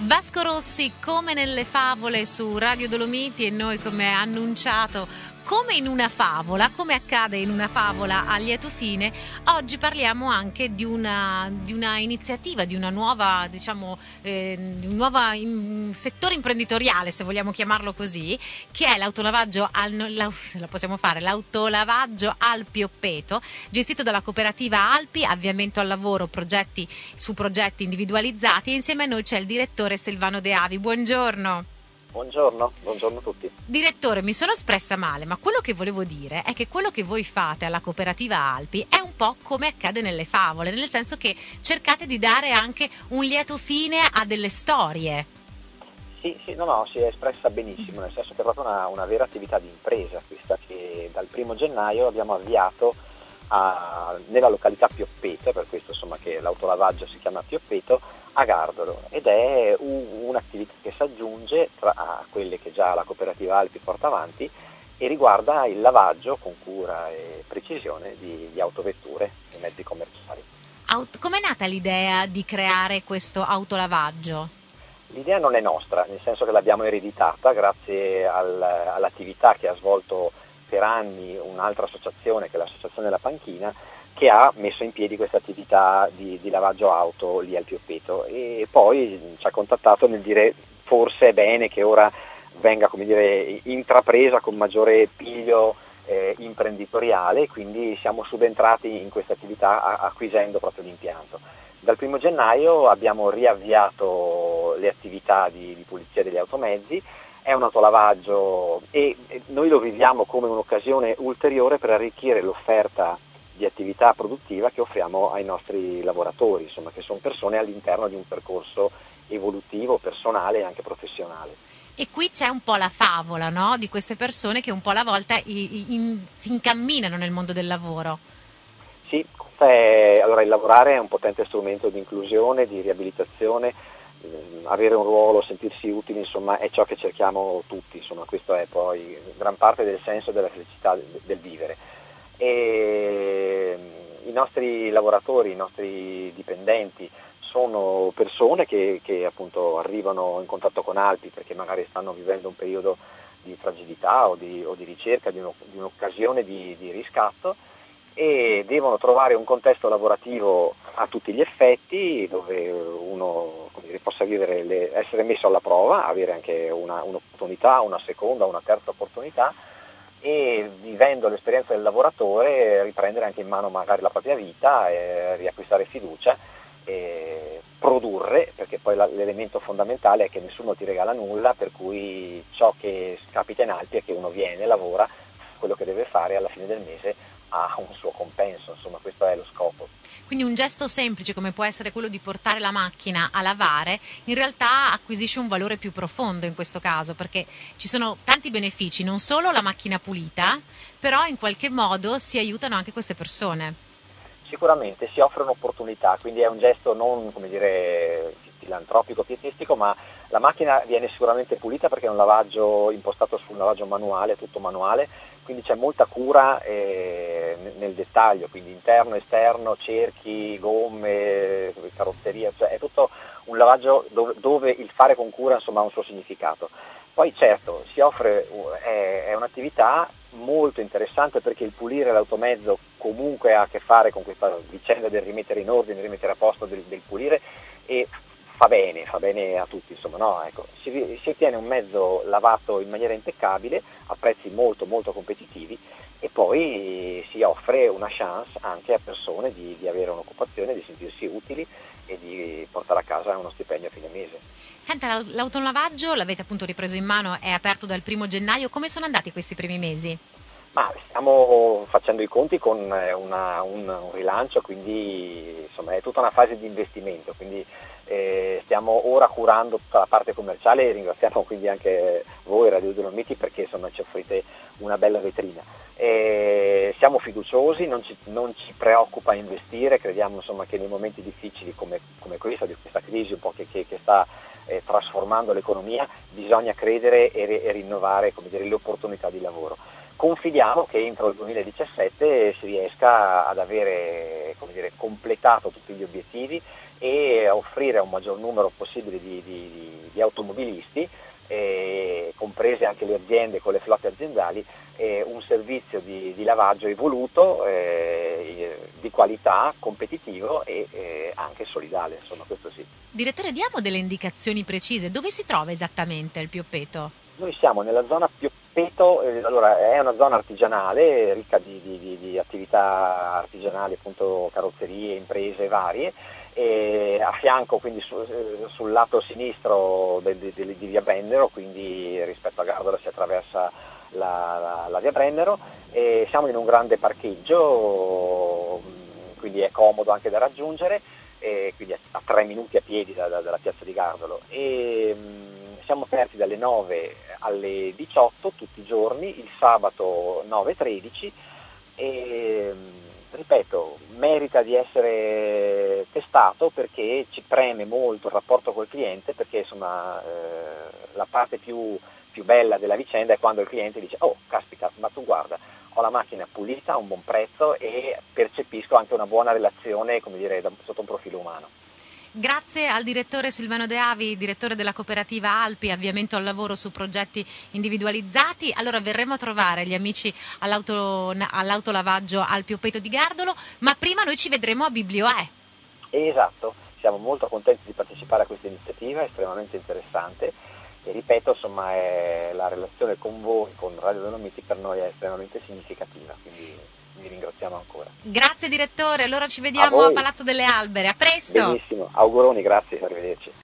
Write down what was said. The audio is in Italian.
Vasco Rossi, come nelle favole su Radio Dolomiti, e noi, come annunciato, come in una favola, come accade in una favola a lieto fine, oggi parliamo anche di una iniziativa, di una nuova, di un nuovo settore imprenditoriale, se vogliamo chiamarlo così, che è l'autolavaggio l'autolavaggio Alpi Oppeto, gestito dalla cooperativa Alpi, avviamento al lavoro, progetti individualizzati, e insieme a noi c'è il direttore Silvano De Avi. Buongiorno. Buongiorno a tutti. Direttore, mi sono espressa male, ma quello che volevo dire è che quello che voi fate alla cooperativa Alpi è un po' come accade nelle favole, nel senso che cercate di dare anche un lieto fine a delle storie. Sì, no, si è espressa benissimo, nel senso che è proprio una vera attività di impresa questa, che dal 1 gennaio abbiamo avviato nella località Pioppeto, per questo insomma che l'autolavaggio si chiama Pioppeto, a Gardolo, ed è un'attività che si aggiunge a quelle che già la cooperativa Alpi porta avanti e riguarda il lavaggio con cura e precisione di autovetture e mezzi commerciali. Com'è nata l'idea di creare questo autolavaggio? L'idea non è nostra, nel senso che l'abbiamo ereditata grazie all'attività che ha svolto per anni un'altra associazione, che è l'Associazione della Panchina, che ha messo in piedi questa attività di lavaggio auto lì al Pioppeto, e poi ci ha contattato nel dire forse è bene che ora venga, come dire, intrapresa con maggiore piglio imprenditoriale, quindi siamo subentrati in questa attività acquisendo proprio l'impianto. Dal 1 gennaio abbiamo riavviato le attività di pulizia degli automezzi. È un autolavaggio e noi lo viviamo come un'occasione ulteriore per arricchire l'offerta di attività produttiva che offriamo ai nostri lavoratori, insomma, che sono persone all'interno di un percorso evolutivo, personale e anche professionale. E qui c'è un po' la favola, no? Di queste persone che un po' alla volta si incamminano nel mondo del lavoro. Sì, allora il lavorare è un potente strumento di inclusione, di riabilitazione. Avere un ruolo, sentirsi utili, insomma, è ciò che cerchiamo tutti, insomma, questo è poi gran parte del senso della felicità del vivere. E i nostri lavoratori, i nostri dipendenti sono persone che appunto arrivano in contatto con Alpi perché magari stanno vivendo un periodo di fragilità o di ricerca di un'occasione di riscatto, e devono trovare un contesto lavorativo a tutti gli effetti dove uno, come dire, possa essere messo alla prova, avere anche un'opportunità, una seconda, una terza opportunità, e vivendo l'esperienza del lavoratore riprendere anche in mano magari la propria vita, riacquistare fiducia, produrre, perché poi l'elemento fondamentale è che nessuno ti regala nulla, per cui ciò che capita in Alpi è che uno viene, lavora, quello che deve fare, alla fine del mese ha un suo compenso, insomma, questo è lo scopo. Quindi un gesto semplice come può essere quello di portare la macchina a lavare in realtà acquisisce un valore più profondo in questo caso, perché ci sono tanti benefici, non solo la macchina pulita, però in qualche modo si aiutano anche queste persone. Sicuramente si offrono opportunità, quindi è un gesto non, come dire, filantropico, pietistico, ma la macchina viene sicuramente pulita perché è un lavaggio impostato su un lavaggio manuale, tutto manuale, quindi c'è molta cura nel dettaglio, quindi interno, esterno, cerchi, gomme, carrozzeria, cioè è tutto un lavaggio dove il fare con cura, insomma, ha un suo significato. Poi certo si offre, è un'attività molto interessante perché il pulire l'automezzo comunque ha a che fare con questa vicenda del rimettere in ordine, rimettere a posto del pulire, e fa bene a tutti, insomma, no? Ecco, si ottiene un mezzo lavato in maniera impeccabile a prezzi molto molto competitivi, e poi si offre una chance anche a persone di avere un'occupazione, di sentirsi utili e di portare a casa uno stipendio a fine mese. Senta, l'autolavaggio l'avete appunto ripreso in mano, è aperto dal 1 gennaio, come sono andati questi primi mesi? Ma stiamo facendo i conti con un rilancio, quindi insomma è tutta una fase di investimento, quindi stiamo ora curando tutta la parte commerciale, e ringraziamo quindi anche voi Radio Dolomiti perché insomma ci offrite una bella vetrina. Siamo fiduciosi, non ci preoccupa investire, crediamo insomma che nei momenti difficili come questo, di questa crisi un po' che sta trasformando l'economia, bisogna credere e rinnovare, come dire, le opportunità di lavoro. Confidiamo che entro il 2017 si riesca ad avere, come dire, completato tutti gli obiettivi e offrire a un maggior numero possibile di automobilisti, comprese anche le aziende con le flotte aziendali, un servizio di lavaggio evoluto, di qualità, competitivo e anche solidale, insomma, questo sì. Direttore, diamo delle indicazioni precise. Dove si trova esattamente il Pioppeto? Noi siamo nella zona Pioppeto, allora è una zona artigianale, ricca di attività artigianali, appunto carrozzerie, imprese varie, e a fianco, quindi sul lato sinistro di via Brennero, quindi rispetto a Gardolo si attraversa la via Brennero, e siamo in un grande parcheggio, quindi è comodo anche da raggiungere, quindi a 3 minuti a piedi dalla piazza di Gardolo, e siamo aperti dalle 9 alle 18 tutti i giorni, il sabato 9-13, e ripeto, merita di essere testato perché ci preme molto il rapporto col cliente, perché insomma la parte più bella della vicenda è quando il cliente dice: oh caspita, ma tu guarda, ho la macchina pulita a un buon prezzo e percepisco anche una buona relazione, come dire, sotto un profilo umano. Grazie al direttore Silvano De Avi, direttore della cooperativa Alpi, avviamento al lavoro su progetti individualizzati. Allora verremo a trovare gli amici all'autolavaggio al Pioppeto di Gardolo, ma prima noi ci vedremo a Biblioe. Esatto, siamo molto contenti di partecipare a questa iniziativa, è estremamente interessante, e ripeto, insomma, la relazione con voi, con Radio Dolomiti, per noi è estremamente significativa, quindi vi ringraziamo ancora. Grazie direttore, allora ci vediamo a Palazzo delle Albere, a presto! Benissimo, auguroni, grazie, arrivederci.